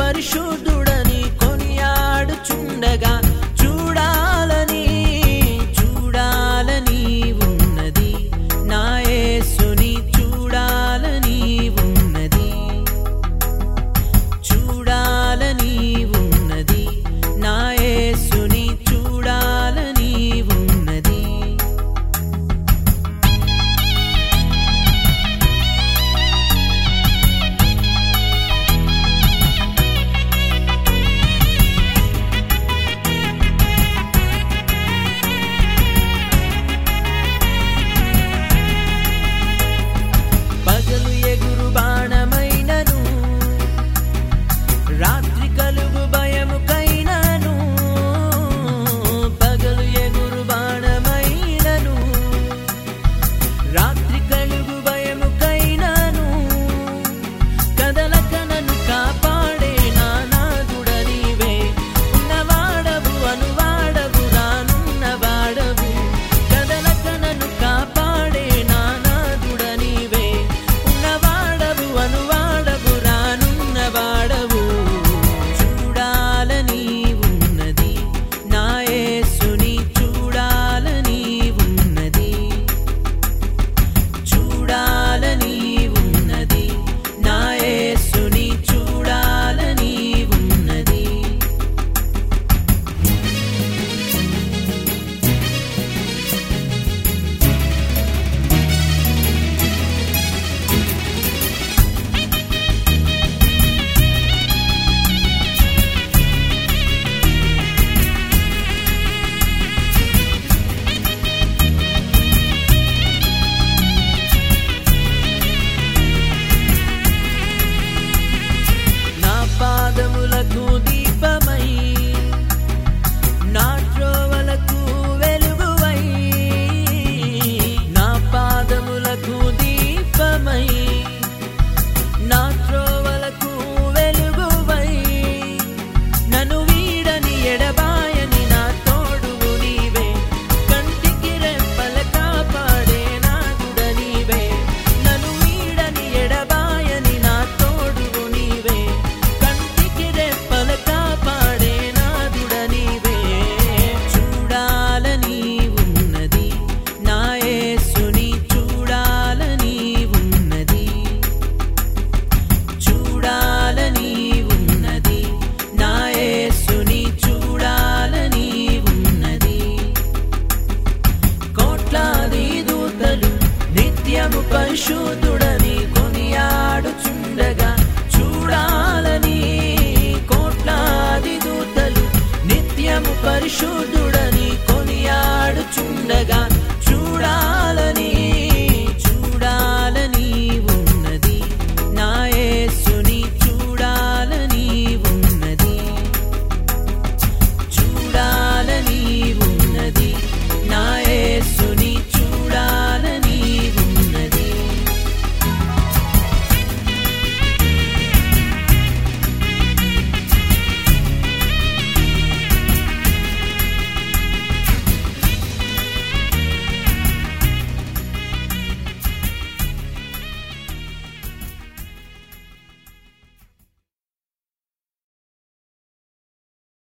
పరిశుద్ధుడని కొనియాడుచుండగా చూడాలని ఉన్నది నా యేసుని చూడాలని ఉన్నది నా యేసుని చూడాలని ఉన్నది. పగలు ఎగురు బాణమైనను రాత్రి కలుగు భయముకైనను, పగలు ఎగురు బాణమైనను రాత్రి కలుగు భయముకైనను, కదలక నన్ను కాపాడే నా నాథుడ నీవే. ఉన్నవాడవు అనువాడవు రానున్నవాడవు, కదలక నన్ను కాపాడే నా నాథుడ నీవే. ఉన్నవాడవు అనువాడవు రానున్నవాడవు, చూడాలని ఉన్నది నా యేసుని చూడాలని ఉన్నది నా యేసుని చూడాలని ఉన్నది. నా పాదములకు దీపమై నా త్రోవలకు వెలుగువై, నా పాదములకు దీపమై నా త్రోవలకు వెలుగువై, నన్ను వీడని ఎడబాయని నా తోడువు నీవే. కంటికి రెప్పల కాపాడే నాథుడ నీవే, నన్ను వీడని ఎడబాయని నా తోడువు నీవే. కంటికి రెప్పల కాపాడే నాథుడ నీవే, చూడాలని ఉన్నది నా యేసుని చూడాలని ఉన్నది నా యేసుని చూడాలని ఉన్నది. కోట్లాది దూతలు నిత్యము పరిశుద్ధుడని కొనియాడుచుండగా చూడాలని, కోట్లాది దూతలు నిత్యము పరిశుద్ధుడని